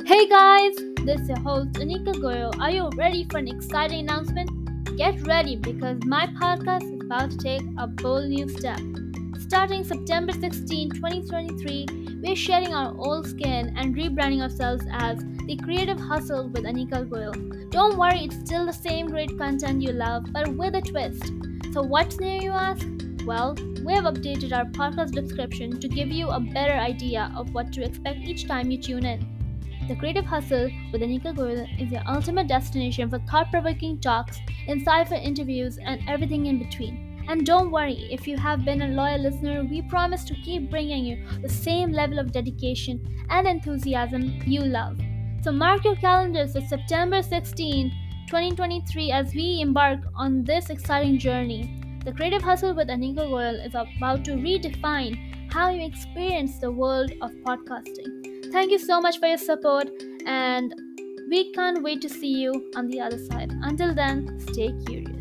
Hey guys, this is your host Anika Goyo. Are you ready for an exciting announcement? Get ready because my podcast is about to take a bold new step. Starting September 16, 2023, we're shedding our old skin and rebranding ourselves as The Creative Hustle with Anika Goyo. Don't worry, it's still the same great content you love, but with a twist. So what's new, you ask? Well, we have updated our podcast description to give you a better idea of what to expect each time you tune in. The Creative Hustle with Anika Goyal is your ultimate destination for thought-provoking talks, insightful interviews, and everything in between. And don't worry, if you have been a loyal listener, we promise to keep bringing you the same level of dedication and enthusiasm you love. So mark your calendars for September 16, 2023 as we embark on this exciting journey. The Creative Hustle with Anika Goyal is about to redefine how you experience the world of podcasting. Thank you so much for your support, and we can't wait to see you on the other side. Until then, stay curious.